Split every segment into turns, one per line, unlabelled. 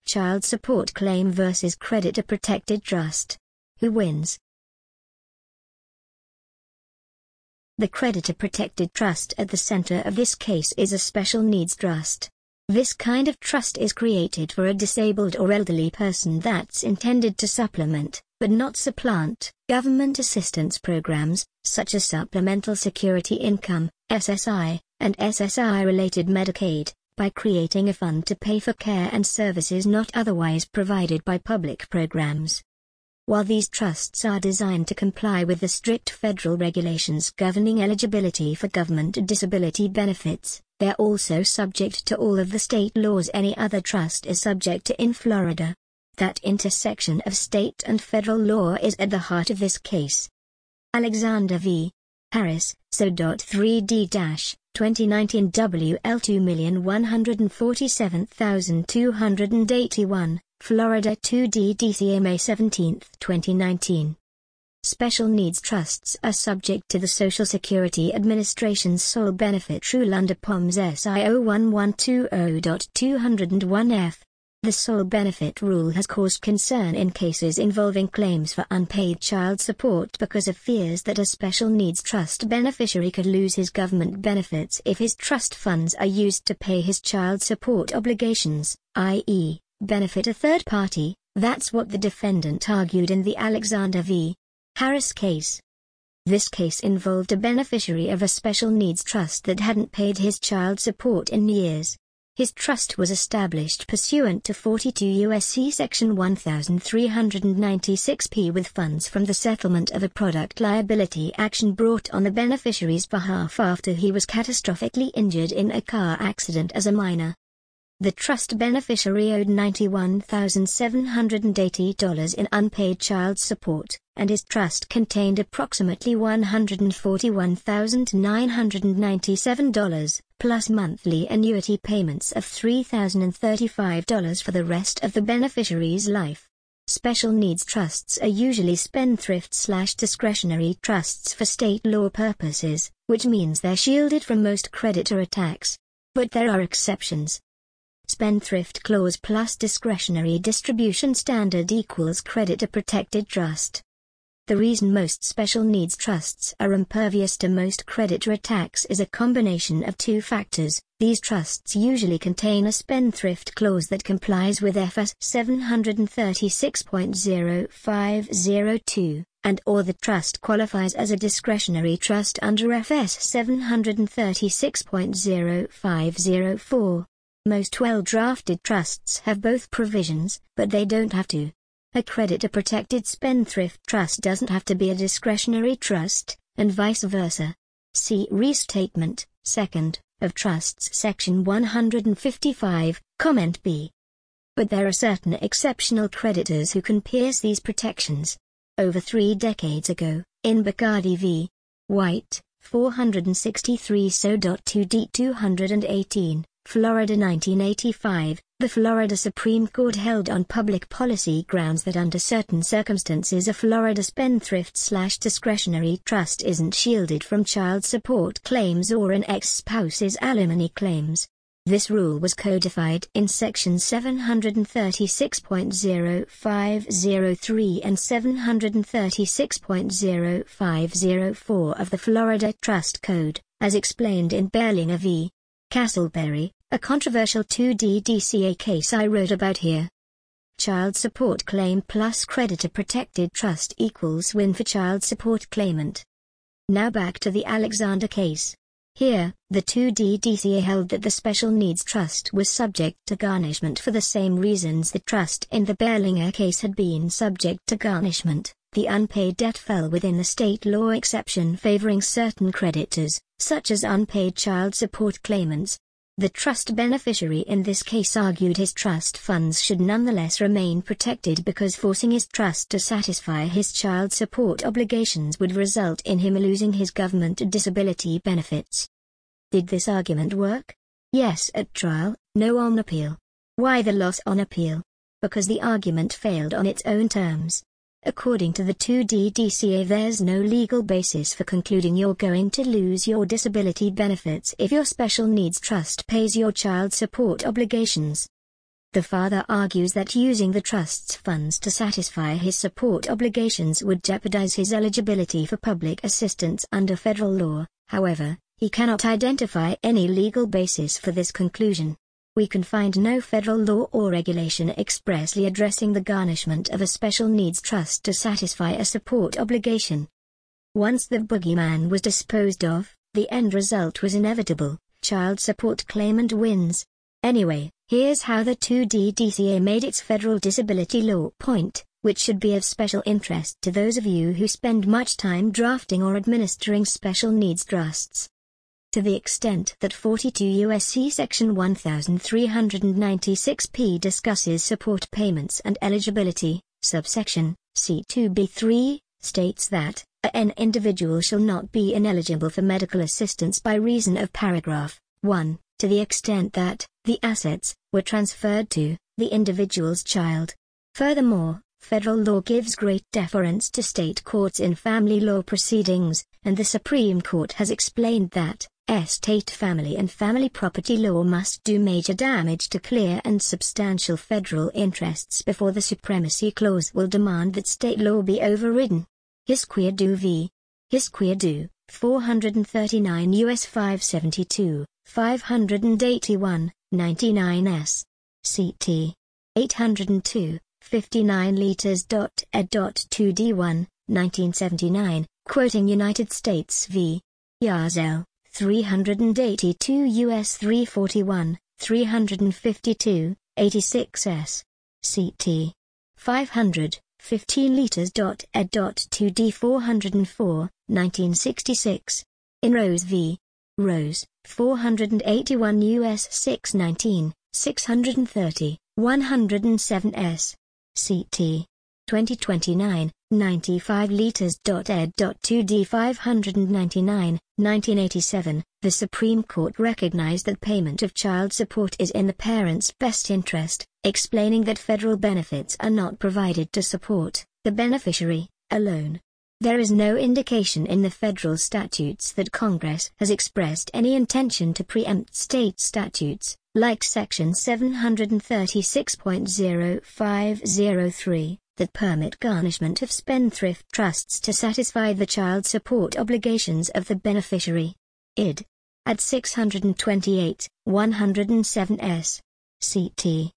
child support claim versus creditor-protected trust. Who wins? The creditor-protected trust at the center of this case is a special needs trust. This kind of trust is created for a disabled or elderly person that's intended to supplement, but not supplant, government assistance programs, such as Supplemental Security Income, SSI, and SSI-related Medicaid, by creating a fund to pay for care and services not otherwise provided by public programs. While these trusts are designed to comply with the strict federal regulations governing eligibility for government disability benefits, they're also subject to all of the state laws any other trust is subject to in Florida. That intersection of state and federal law is at the heart of this case. Alexander v. Harris, SO. 3D-2019 WL 2,147,281, Florida 2D DCA May 17, 2019. Special needs trusts are subject to the Social Security Administration's sole benefit rule under POMS SIO 1120.201F. The sole benefit rule has caused concern in cases involving claims for unpaid child support because of fears that a special needs trust beneficiary could lose his government benefits if his trust funds are used to pay his child support obligations, i.e., benefit a third party. That's what the defendant argued in the Alexander v. Harris case. This case involved a beneficiary of a special needs trust that hadn't paid his child support in years. His trust was established pursuant to 42 U.S.C. Section 1396p with funds from the settlement of a product liability action brought on the beneficiary's behalf after he was catastrophically injured in a car accident as a minor. The trust beneficiary owed $91,780 in unpaid child support, and his trust contained approximately $141,997, plus monthly annuity payments of $3,035 for the rest of the beneficiary's life. Special needs trusts are usually spendthrift/discretionary trusts for state law purposes, which means they're shielded from most creditor attacks. But there are exceptions. Spendthrift clause plus discretionary distribution standard equals creditor-protected trust. The reason most special needs trusts are impervious to most creditor attacks is a combination of two factors. These trusts usually contain a spendthrift clause that complies with FS 736.0502, and/or the trust qualifies as a discretionary trust under FS 736.0504. Most well-drafted trusts have both provisions, but they don't have to. A creditor-protected spendthrift trust doesn't have to be a discretionary trust, and vice versa. See Restatement, 2nd, of Trusts Section 155, Comment B. But there are certain exceptional creditors who can pierce these protections. Over 3 decades ago, in Bacardi v. White, 463 SO.2D 218, Florida 1985, the Florida Supreme Court held on public policy grounds that under certain circumstances a Florida spendthrift/discretionary trust isn't shielded from child support claims or an ex-spouse's alimony claims. This rule was codified in Section 736.0503 and 736.0504 of the Florida Trust Code, as explained in Berlinger v. Castleberry, a controversial 2D DCA case I wrote about here. Child support claim plus creditor-protected trust equals win for child support claimant. Now back to the Alexander case. Here, the 2D DCA held that the special needs trust was subject to garnishment for the same reasons the trust in the Berlinger case had been subject to garnishment. The unpaid debt fell within the state law exception favoring certain creditors, such as unpaid child support claimants. The trust beneficiary in this case argued his trust funds should nonetheless remain protected because forcing his trust to satisfy his child support obligations would result in him losing his government disability benefits. Did this argument work? Yes at trial, no on appeal. Why the loss on appeal? Because the argument failed on its own terms. According to the 2D DCA, there's no legal basis for concluding you're going to lose your disability benefits if your special needs trust pays your child support obligations. The father argues that using the trust's funds to satisfy his support obligations would jeopardize his eligibility for public assistance under federal law. However, he cannot identify any legal basis for this conclusion. We can find no federal law or regulation expressly addressing the garnishment of a special needs trust to satisfy a support obligation. Once the boogeyman was disposed of, the end result was inevitable: child support claimant wins. Anyway, here's how the 2D-DCA made its federal disability law point, which should be of special interest to those of you who spend much time drafting or administering special needs trusts. To the extent that 42 U.S.C. Section 1396p discusses support payments and eligibility, subsection C2b3, states that an individual shall not be ineligible for medical assistance by reason of paragraph 1, to the extent that the assets were transferred to the individual's child. Furthermore, federal law gives great deference to state courts in family law proceedings, and the Supreme Court has explained that estate, family and family property law must do major damage to clear and substantial federal interests before the Supremacy Clause will demand that state law be overridden. Hisquiadu v. Hisquiadu, 439 U.S. 572, 581, 99s. Ct. 802, 59 liters. Ed. 2d1, 1979, quoting United States v. Yazel, 382 U.S. 341, 352, 86s. Ct. 500, 15 liters. Ed. 2d 404, 1966. In Rose v. Rose, 481 U.S. 619, 630, 107s. Ct. 2029, 95 liters. Ed. 2d 599, 1987, the Supreme Court recognized that payment of child support is in the parent's best interest, explaining that federal benefits are not provided to support the beneficiary alone. There is no indication in the federal statutes that Congress has expressed any intention to preempt state statutes, like Section 736.0503, that permit garnishment of spendthrift trusts to satisfy the child support obligations of the beneficiary. Id. At 628, 107s. Ct.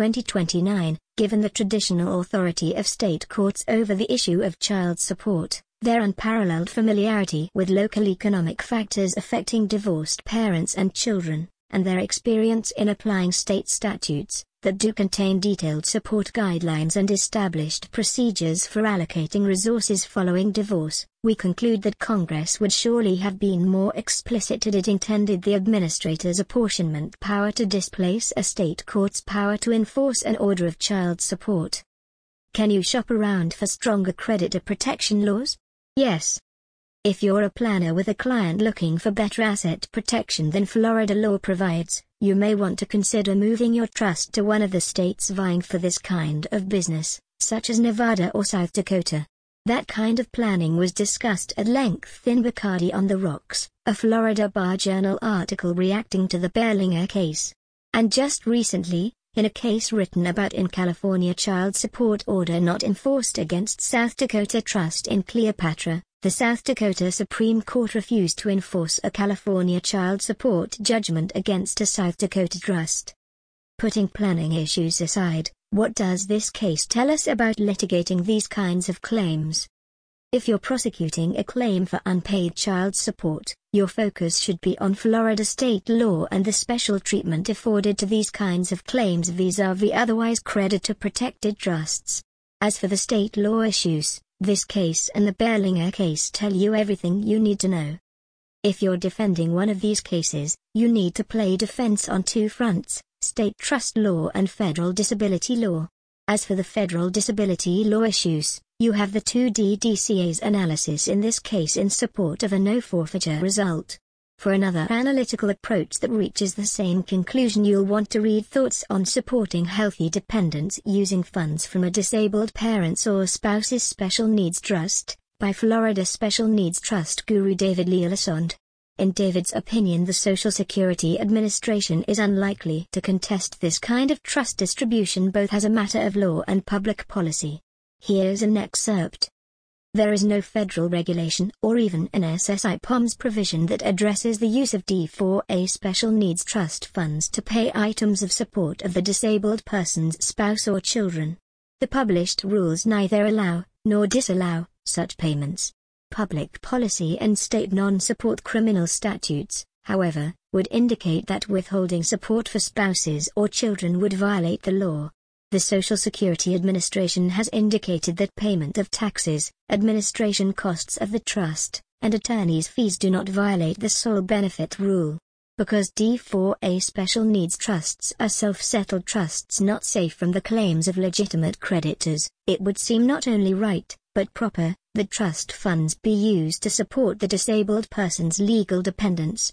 2029, given the traditional authority of state courts over the issue of child support, their unparalleled familiarity with local economic factors affecting divorced parents and children, and their experience in applying state statutes that do contain detailed support guidelines and established procedures for allocating resources following divorce, we conclude that Congress would surely have been more explicit had it intended the administrator's apportionment power to displace a state court's power to enforce an order of child support. Can you shop around for stronger creditor protection laws? Yes. If you're a planner with a client looking for better asset protection than Florida law provides, you may want to consider moving your trust to one of the states vying for this kind of business, such as Nevada or South Dakota. That kind of planning was discussed at length in Bacardi on the Rocks, a Florida Bar Journal article reacting to the Berlinger case. And just recently, in a case written about in California child support order not enforced against South Dakota Trust in Cleopatra, the South Dakota Supreme Court refused to enforce a California child support judgment against a South Dakota trust. Putting planning issues aside, what does this case tell us about litigating these kinds of claims? If you're prosecuting a claim for unpaid child support, your focus should be on Florida state law and the special treatment afforded to these kinds of claims vis-à-vis otherwise creditor-protected trusts. As for the state law issues, this case and the Berlinger case tell you everything you need to know. If you're defending one of these cases, you need to play defense on two fronts: state trust law and federal disability law. As for the federal disability law issues, you have the 2D-DCA's analysis in this case in support of a no forfeiture result. For another analytical approach that reaches the same conclusion, you'll want to read Thoughts on Supporting Healthy Dependents Using Funds from a Disabled Parent's or Spouse's Special Needs Trust, by Florida Special Needs Trust guru David Lee Lasonde. In David's opinion, the Social Security Administration is unlikely to contest this kind of trust distribution both as a matter of law and public policy. Here's an excerpt. There is no federal regulation or even an SSI-POMS provision that addresses the use of D4A special needs trust funds to pay items of support of the disabled person's spouse or children. The published rules neither allow, nor disallow, such payments. Public policy and state non-support criminal statutes, however, would indicate that withholding support for spouses or children would violate the law. The Social Security Administration has indicated that payment of taxes, administration costs of the trust, and attorney's fees do not violate the sole benefit rule. Because D4A special needs trusts are self-settled trusts not safe from the claims of legitimate creditors, it would seem not only right, but proper, that trust funds be used to support the disabled person's legal dependents,